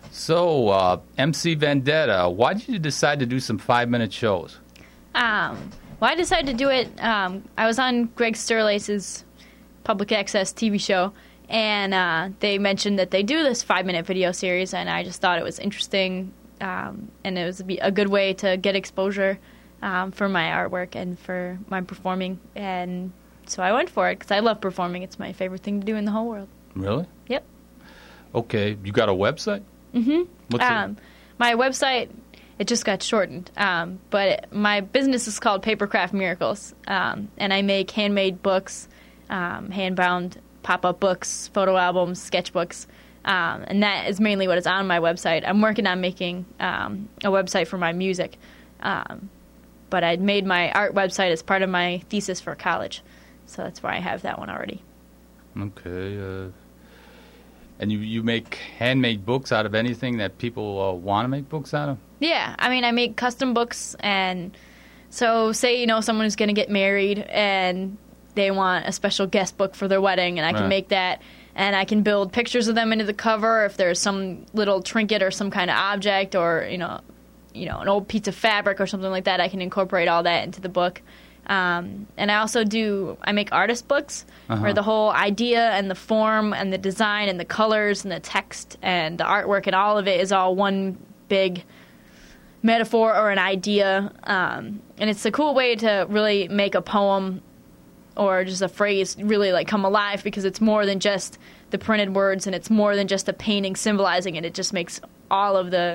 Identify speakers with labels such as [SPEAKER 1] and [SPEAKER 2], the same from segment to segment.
[SPEAKER 1] So, MC Vendetta, why did you decide to do some 5-minute shows?
[SPEAKER 2] Well, I decided to do it. I was on Greg Sterlace's public access TV show, and they mentioned that they do this 5-minute video series, and I just thought it was interesting, and it was a good way to get exposure for my artwork and for my performing. And so I went for it because I love performing. It's my favorite thing to do in the whole world.
[SPEAKER 1] Really?
[SPEAKER 2] Yep.
[SPEAKER 1] Okay. You got a website?
[SPEAKER 2] Mm-hmm.
[SPEAKER 1] What's it?
[SPEAKER 2] My website, it just got shortened, but my business is called Papercraft Miracles, and I make handmade books, hand-bound pop-up books, photo albums, sketchbooks, and that is mainly what is on my website. I'm working on making a website for my music, but I'd made my art website as part of my thesis for college, so that's why I have that one already.
[SPEAKER 1] Okay. And you make handmade books out of anything that people want to make books out of?
[SPEAKER 2] Yeah, I mean, I make custom books, and so say, someone is going to get married, and they want a special guest book for their wedding, and I can make that, and I can build pictures of them into the cover if there's some little trinket or some kind of object or, an old piece of fabric or something like that. I can incorporate all that into the book. And I also I make artist books where the whole idea and the form and the design and the colors and the text and the artwork and all of it is all one big metaphor or an idea. And it's a cool way to really make a poem or just a phrase really come alive, because it's more than just the printed words and it's more than just a painting symbolizing it. It just makes all of the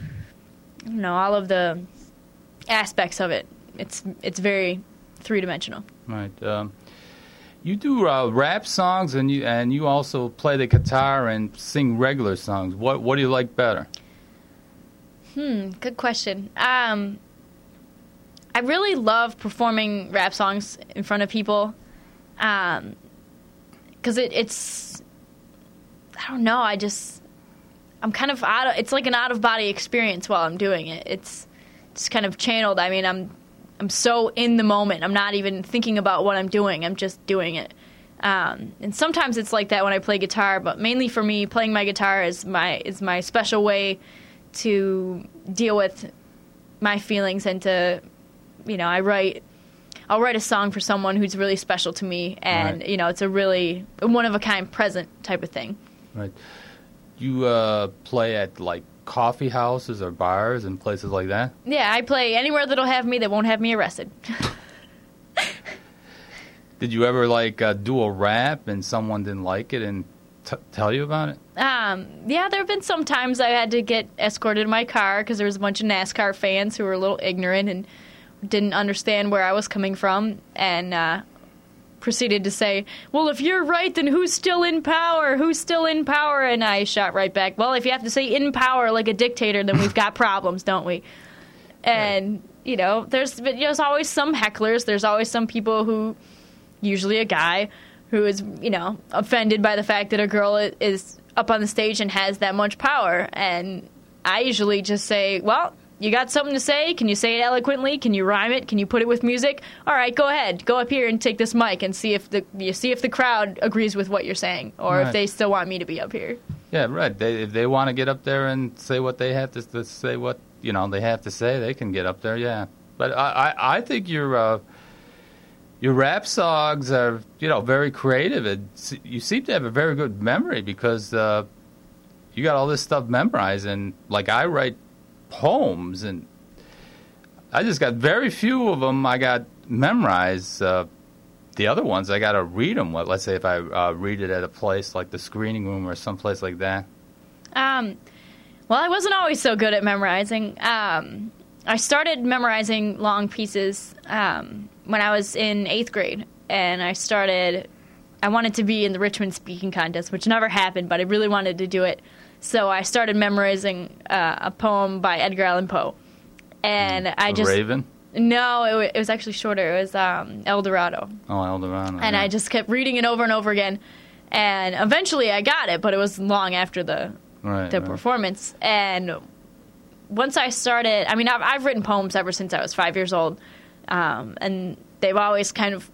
[SPEAKER 2] aspects of it. It's very three-dimensional.
[SPEAKER 1] Right. You do rap songs, and you also play the guitar and sing regular songs. What do you like better?
[SPEAKER 2] Good question. I really love performing rap songs in front of people, because it's, I don't know, I'm kind of it's like an out-of-body experience while I'm doing it. It's kind of channeled. I mean, I'm so in the moment. I'm not even thinking about what I'm doing. I'm just doing it. And sometimes it's like that when I play guitar, but mainly for me, playing my guitar is my special way to deal with my feelings and to, I'll write a song for someone who's really special to me, and, it's a really one-of-a-kind present type of thing.
[SPEAKER 1] Right. You play at, coffee houses or bars and places like that?
[SPEAKER 2] Yeah, I play anywhere that'll have me that won't have me arrested.
[SPEAKER 1] Did you ever do a rap and someone didn't like it and tell you about it?
[SPEAKER 2] Yeah, there have been some times I had to get escorted in my car because there was a bunch of NASCAR fans who were a little ignorant and didn't understand where I was coming from, and proceeded to say, well, if you're right, then who's still in power? Who's still in power? And I shot right back, well, if you have to say in power like a dictator, then we've got problems, don't we? And, there's always some hecklers. There's always some people who, usually a guy, who is, offended by the fact that a girl is up on the stage and has that much power. And I usually just say, well, you got something to say? Can you say it eloquently? Can you rhyme it? Can you put it with music? All right, go ahead. Go up here and take this mic and see if the crowd agrees with what you're saying, or if they still want me to be up here. Yeah,
[SPEAKER 1] right. If they want to get up there and say what they have to say, what they have to say, they can get up there. Yeah, but I think your rap songs are very creative. You seem to have a very good memory, because you got all this stuff memorized, and I write poems, and I just got very few of them I got memorized. The other ones I got to read them. Let's say if I read it at a place like the screening room or someplace like that.
[SPEAKER 2] Well, I wasn't always so good at memorizing. I started memorizing long pieces when I was in 8th grade, and I wanted to be in the Richmond speaking contest, which never happened, but I really wanted to do it. So I started memorizing a poem by Edgar Allan Poe, and
[SPEAKER 1] Raven?
[SPEAKER 2] No, it was actually shorter. It was El Dorado.
[SPEAKER 1] Oh, El Dorado.
[SPEAKER 2] And I just kept reading it over and over again, and eventually I got it, but it was long after the performance. And once I started, I've written poems ever since I was 5 years old, and they've always kind of,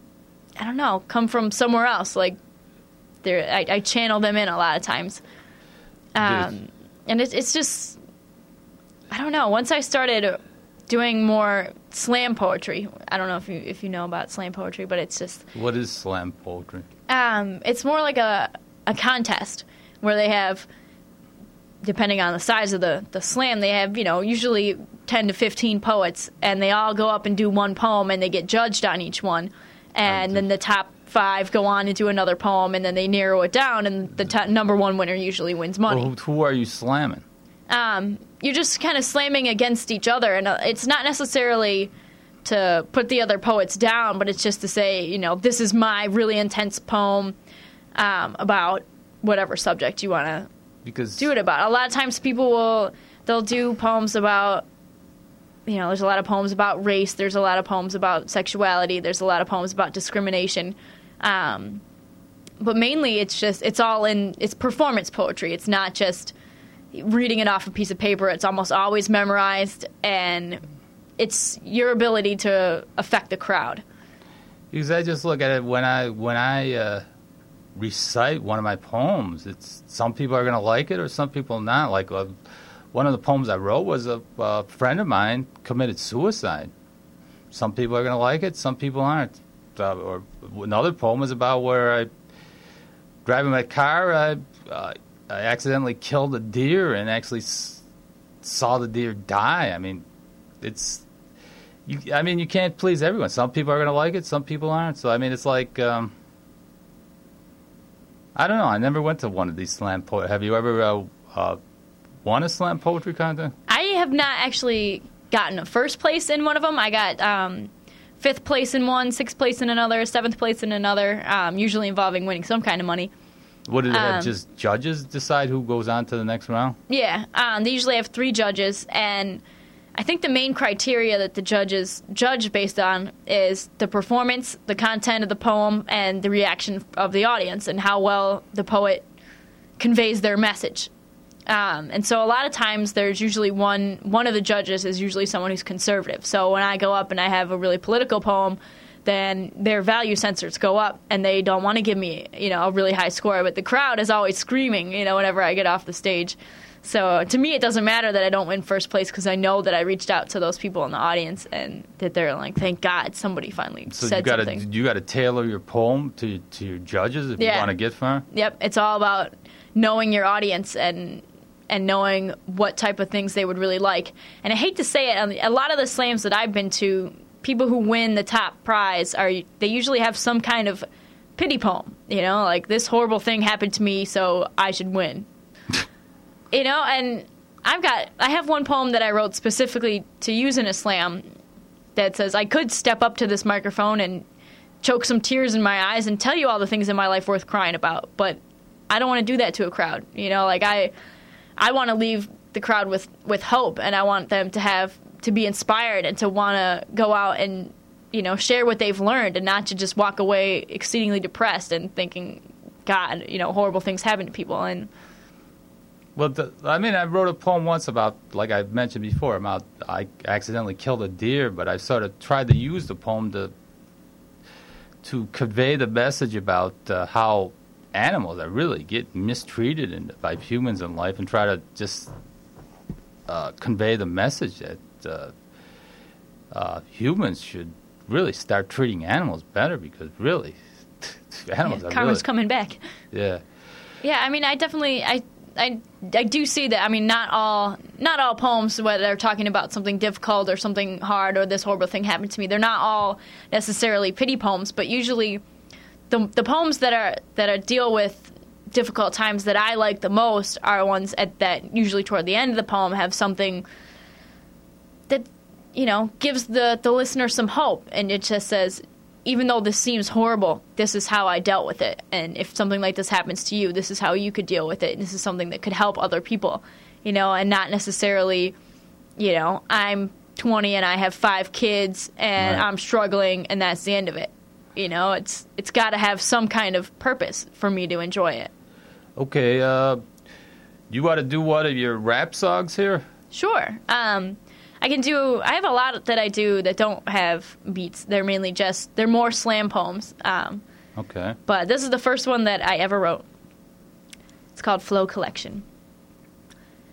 [SPEAKER 2] come from somewhere else. I channel them in a lot of times. And it's just, I don't know. Once I started doing more slam poetry, I don't know if you know about slam poetry, but it's just...
[SPEAKER 1] What is slam poetry?
[SPEAKER 2] It's more like a contest where they have, depending on the size of the slam, they have, usually 10 to 15 poets, and they all go up and do one poem, and they get judged on each one. And then the top 5 go on and do another poem, and then they narrow it down, and the number 1 winner usually wins money.
[SPEAKER 1] Well, who are you slamming?
[SPEAKER 2] You're just kind of slamming against each other, and it's not necessarily to put the other poets down, but it's just to say, this is my really intense poem about whatever subject you want to do it about. A lot of times they'll do poems about, there's a lot of poems about race, there's a lot of poems about sexuality, there's a lot of poems about discrimination. But mainly it's performance poetry. It's not just reading it off a piece of paper. It's almost always memorized, and it's your ability to affect the crowd.
[SPEAKER 1] Because I just look at it when I recite one of my poems, it's some people are going to like it or some people not. Like one of the poems I wrote was a friend of mine committed suicide. Some people are going to like it, some people aren't. Or another poem is about where driving my car, I accidentally killed a deer and actually saw the deer die. I mean, you can't please everyone. Some people are going to like it, some people aren't. So, I mean, it's like, I don't know. I never went to one of these slam poetry. Have you ever won a slam poetry contest?
[SPEAKER 2] I have not actually gotten a first place in one of them. I got 5th place in one, 6th place in another, 7th place in another, usually involving winning some kind of money.
[SPEAKER 1] What did it have? Just judges decide who goes on to the next round?
[SPEAKER 2] Yeah. They usually have 3 judges, and I think the main criteria that the judges judge based on is the performance, the content of the poem, and the reaction of the audience, and how well the poet conveys their message. And so a lot of times there's usually one of the judges is usually someone who's conservative. So when I go up and I have a really political poem, then their value sensors go up, and they don't want to give me, a really high score. But the crowd is always screaming, whenever I get off the stage. So to me, it doesn't matter that I don't win first place, because I know that I reached out to those people in the audience and that they're like, thank God somebody finally said something.
[SPEAKER 1] You got to tailor your poem to your judges if you want to get far?
[SPEAKER 2] Yep. It's all about knowing your audience and knowing what type of things they would really like. And I hate to say it, a lot of the slams that I've been to, people who win the top prize they usually have some kind of pity poem, like this horrible thing happened to me, so I should win. And I have one poem that I wrote specifically to use in a slam that says, I could step up to this microphone and choke some tears in my eyes and tell you all the things in my life worth crying about, but I don't want to do that to a crowd. I want to leave the crowd with hope, and I want them to be inspired and to want to go out and, share what they've learned, and not to just walk away exceedingly depressed and thinking, God, horrible things happen to people. And
[SPEAKER 1] well, I wrote a poem once about, like I mentioned before, about I accidentally killed a deer, but I sort of tried to use the poem to convey the message about how animals are really get mistreated by humans in life, and try to just convey the message that humans should really start treating animals better, because really animals are
[SPEAKER 2] karma's coming back.
[SPEAKER 1] Yeah.
[SPEAKER 2] Yeah, I definitely I do see that. Not all poems, whether they're talking about something difficult or something hard or this horrible thing happened to me, they're not all necessarily pity poems, but usually the poems that deal with difficult times that I like the most are ones that usually toward the end of the poem have something that, gives the listener some hope. And it just says, even though this seems horrible, this is how I dealt with it. And if something like this happens to you, this is how you could deal with it. And this is something that could help other people, and not necessarily, I'm 20 and I have 5 kids and right. I'm struggling and that's the end of it. It's got to have some kind of purpose for me to enjoy it.
[SPEAKER 1] Okay, you want to do one of your rap songs here?
[SPEAKER 2] Sure. I have a lot that I do that don't have beats. They're mainly they're more slam poems.
[SPEAKER 1] Okay.
[SPEAKER 2] But this is the first one that I ever wrote. It's called Flow Collection.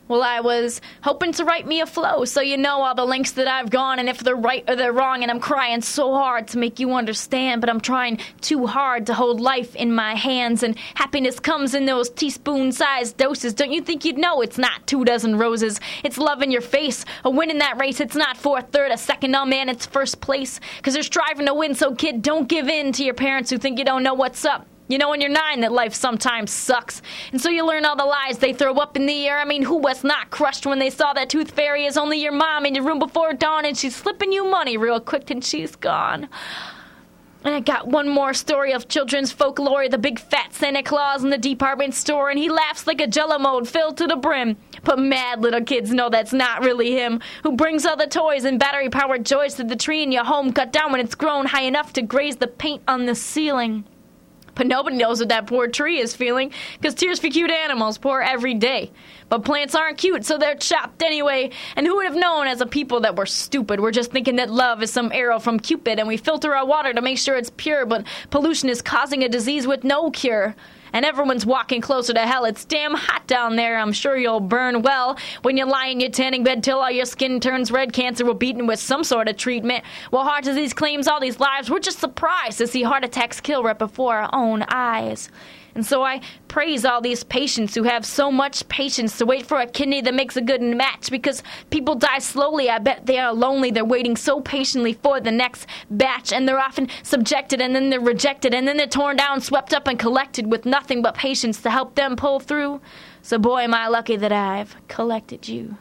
[SPEAKER 2] Well, I was hoping to write me a flow so you know all the lengths that I've gone and if they're right or they're wrong, and I'm crying so hard to make you understand, but I'm trying too hard to hold life in my hands, and happiness comes in those teaspoon-sized doses. Don't you think you'd know it's not 24 roses? It's love in your face, a win in that race. It's not 4th, 3rd, a 2nd, oh man, it's 1st place, because they're striving to win, so kid, don't give in to your parents who think you don't know what's up. You know when you're 9 that life sometimes sucks. And so you learn all the lies they throw up in the air. I mean, who was not crushed when they saw that tooth fairy is only your mom in your room before dawn, and she's slipping you money real quick and she's gone. And I got one more story of children's folklore, the big fat Santa Claus in the department store, and he laughs like a jello mold filled to the brim. But mad little kids know that's not really him, who brings all the toys and battery-powered joys to the tree in your home, cut down when it's grown high enough to graze the paint on the ceiling. But nobody knows what that poor tree is feeling, because Tears for Cute Animals pour every day. But plants aren't cute, so they're chopped anyway. And who would have known as a people that we're stupid? We're just thinking that love is some arrow from Cupid, and we filter our water to make sure it's pure, but pollution is causing a disease with no cure. And everyone's walking closer to hell. It's damn hot down there. I'm sure you'll burn well when you lie in your tanning bed till all your skin turns red. Cancer will beaten with some sort of treatment. While heart disease claims all these lives, we're just surprised to see heart attacks kill right before our own eyes. And so I praise all these patients who have so much patience to wait for a kidney that makes a good match, because people die slowly. I bet they are lonely. They're waiting so patiently for the next batch, and they're often subjected, and then they're rejected, and then they're torn down, swept up, and collected with nothing but patience to help them pull through. So boy, am I lucky that I've collected you.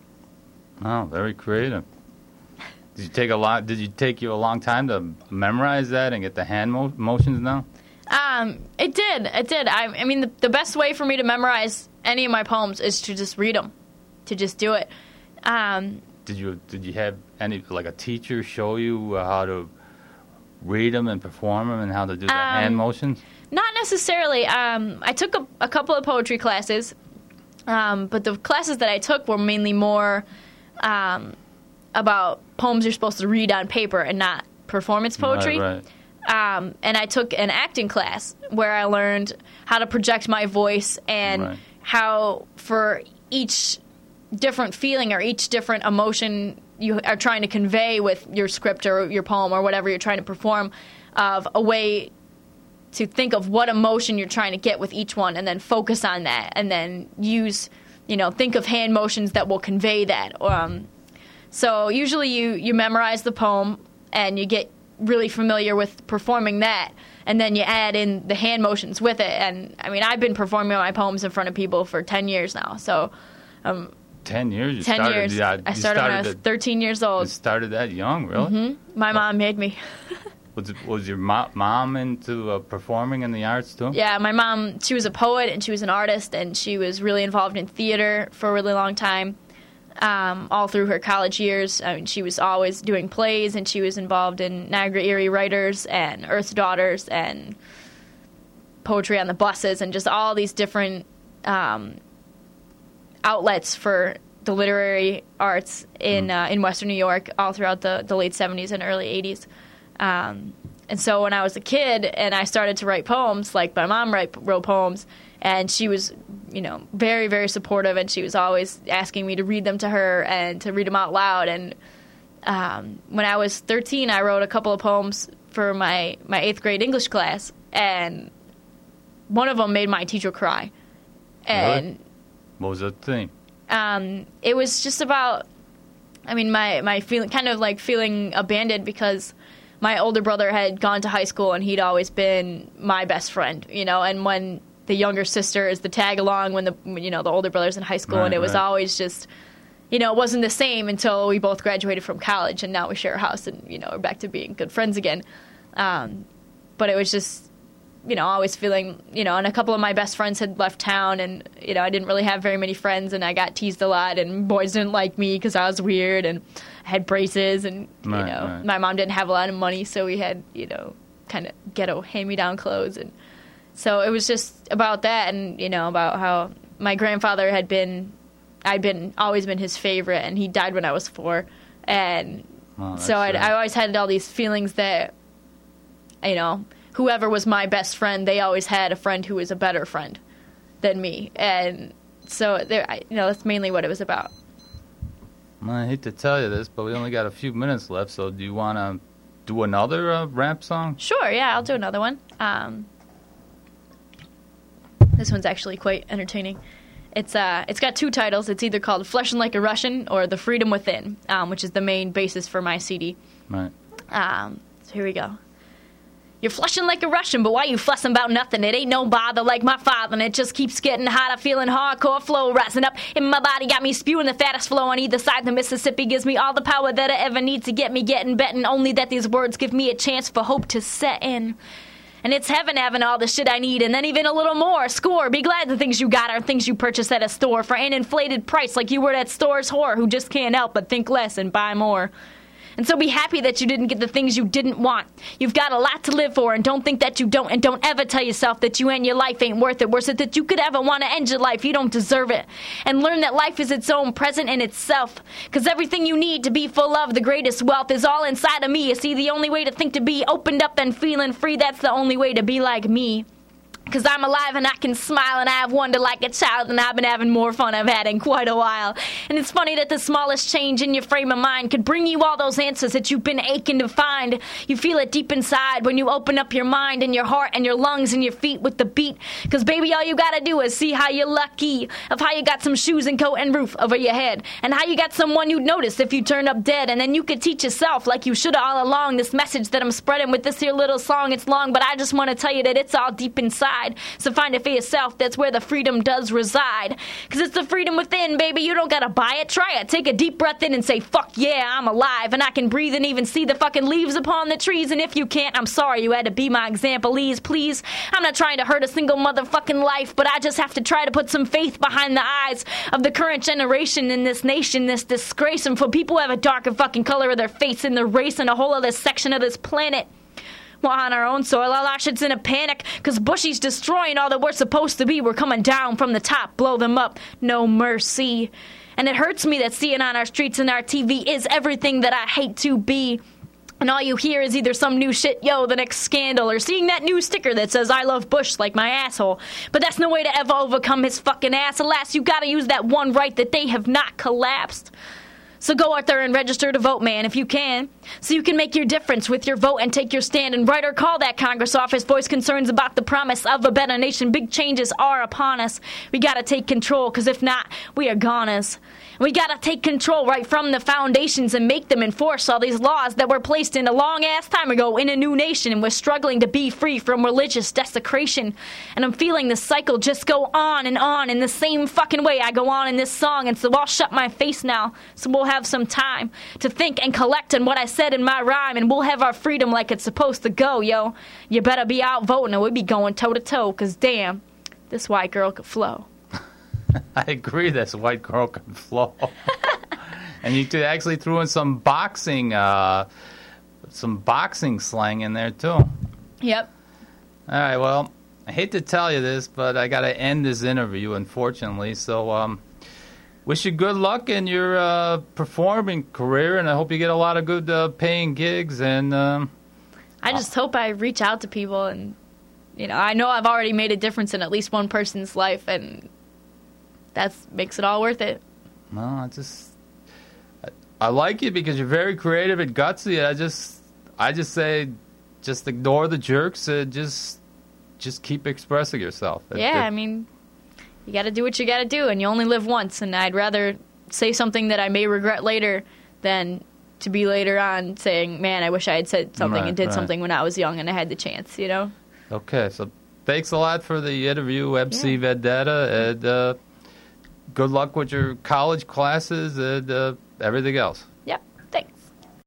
[SPEAKER 1] Oh, very creative. Did it take you a long time to memorize that and get the hand motions down?
[SPEAKER 2] It did. I mean, the best way for me to memorize any of my poems is to just read them, to just do it.
[SPEAKER 1] Did you have any, like, a teacher show you how to read them and perform them and how to do the hand motions?
[SPEAKER 2] Not necessarily. I took a couple of poetry classes, but the classes that I took were mainly more about poems you're supposed to read on paper and not performance poetry.
[SPEAKER 1] Right.
[SPEAKER 2] And I took an acting class where I learned how to project my voice and how for each different feeling or each different emotion you are trying to convey with your script or your poem or whatever you're trying to perform, of a way to think of what emotion you're trying to get with each one and then focus on that and then use, think of hand motions that will convey that. So usually you memorize the poem and you get really familiar with performing that, and then you add in the hand motions with it. And I mean, I've been performing my poems in front of people for 10 years now. So
[SPEAKER 1] 10 years?
[SPEAKER 2] 10 years. I started when I was 13 years old.
[SPEAKER 1] You started that young, really?
[SPEAKER 2] Mm-hmm. My mom made me.
[SPEAKER 1] Was your mom into performing in the arts too?
[SPEAKER 2] Yeah, my mom, she was a poet and she was an artist, and she was really involved in theater for a really long time. All through her college years. I mean, she was always doing plays, and she was involved in Niagara Erie Writers and Earth's Daughters and Poetry on the Buses and just all these different outlets for the literary arts in Western New York all throughout the late 70s and early 80s. And so when I was a kid and I started to write poems, like my mom wrote poems, and she was, very, very supportive, and she was always asking me to read them to her and to read them out loud. And when I was 13, I wrote a couple of poems for my 8th grade English class, and one of them made my teacher cry. And
[SPEAKER 1] really? What was the theme?
[SPEAKER 2] It was just about, my feeling, kind of like feeling abandoned, because my older brother had gone to high school and he'd always been my best friend, and when the younger sister is the tag along when the older brother's in high school, and it was always just, it wasn't the same until we both graduated from college, and now we share a house, and we're back to being good friends again. But it was just, always feeling, and a couple of my best friends had left town, and I didn't really have very many friends, and I got teased a lot, and boys didn't like me because I was weird, and I had braces, and my mom didn't have a lot of money, so we had kind of ghetto hand-me-down clothes, and so it was just about that, and about how my grandfather I'd always been his favorite, and he died when I was 4, and so I always had all these feelings that whoever was my best friend, they always had a friend who was a better friend than me, and So that's mainly what it was about.
[SPEAKER 1] I hate to tell you this, but we only got a few minutes left. So do you want to do another rap song?
[SPEAKER 2] Sure, yeah, I'll do another one. This one's actually quite entertaining. It's got two titles. It's either called "Fleshin' Like a Russian" or "The Freedom Within," which is the main basis for my CD.
[SPEAKER 1] Right.
[SPEAKER 2] So here we go. You're flushing like a Russian, but why you fussing about nothing? It ain't no bother like my father, and it just keeps getting hotter, feeling hardcore flow rising up in my body, got me spewing the fattest flow on either side. The Mississippi gives me all the power that I ever need to get me getting betting, only that these words give me a chance for hope to set in. And it's heaven having all the shit I need, and then even a little more. Score, be glad the things you got are things you purchase at a store for an inflated price, like you were that store's whore who just can't help but think less and buy more. And so be happy that you didn't get the things you didn't want. You've got a lot to live for, and don't think that you don't. And don't ever tell yourself that you and your life ain't worth it. Worse it that you could ever want to end your life. You don't deserve it. And learn that life is its own present in itself. Because everything you need to be full of the greatest wealth is all inside of me. You see, the only way to think to be opened up and feeling free, that's the only way to be like me. Because I'm alive and I can smile and I have wonder like a child, and I've been having more fun I've had in quite a while. And it's funny that the smallest change in your frame of mind could bring you all those answers that you've been aching to find. You feel it deep inside when you open up your mind and your heart and your lungs and your feet with the beat. Because baby, all you gotta do is see how you're lucky, of how you got some shoes and coat and roof over your head, and how you got someone you'd notice if you turn up dead. And then you could teach yourself like you should all along this message that I'm spreading with this here little song. It's long, but I just want to tell you that it's all deep inside. So find it for yourself, that's where the freedom does reside. Because it's the freedom within, baby, you don't gotta buy it, try it. Take a deep breath in and say, fuck yeah, I'm alive, and I can breathe and even see the fucking leaves upon the trees. And if you can't, I'm sorry you had to be my example, please. I'm not trying to hurt a single motherfucking life, but I just have to try to put some faith behind the eyes of the current generation in this nation, this disgrace. And for people who have a darker fucking color of their face in the race and a whole other section of this planet, we're on our own soil, all our shit's in a panic, cause Bushy's destroying all that we're supposed to be. We're coming down from the top, blow them up, no mercy. And it hurts me that seeing on our streets and our TV is everything that I hate to be. And all you hear is either some new shit, yo, the next scandal, or seeing that new sticker that says I love Bush like my asshole. But that's no way to ever overcome his fucking ass. Alas, you gotta use that one right that they have not collapsed. So go out there and register to vote, man, if you can, so you can make your difference with your vote and take your stand and write or call that Congress office. Voice concerns about the promise of a better nation. Big changes are upon us. We gotta take control, because if not, we are goners. We gotta take control right from the foundations and make them enforce all these laws that were placed in a long-ass time ago in a new nation, and we're struggling to be free from religious desecration. And I'm feeling the cycle just go on in the same fucking way I go on in this song, and so I'll shut my face now, so we'll have some time to think and collect on what I said in my rhyme, and we'll have our freedom like it's supposed to go, yo. You better be out voting, or we'll be going toe-to-toe, because damn, this white girl could flow.
[SPEAKER 1] I agree, this white girl can flow. And you could actually throw in some boxing slang in there, too.
[SPEAKER 2] Yep.
[SPEAKER 1] All right, well, I hate to tell you this, but I got to end this interview, unfortunately. So, wish you good luck in your performing career, and I hope you get a lot of good paying gigs. And
[SPEAKER 2] I just hope I reach out to people, and I know I've already made a difference in at least one person's life, and that makes it all worth it.
[SPEAKER 1] No, I like you because you're very creative and gutsy. I just say, just ignore the jerks. Just keep expressing yourself.
[SPEAKER 2] Yeah, I mean, you got to do what you got to do, and you only live once. And I'd rather say something that I may regret later than to be later on saying, "Man, I wish I had said something and did something when I was young and I had the chance."
[SPEAKER 1] Okay, so thanks a lot for the interview, MC Vendetta, and good luck with your college classes and everything else.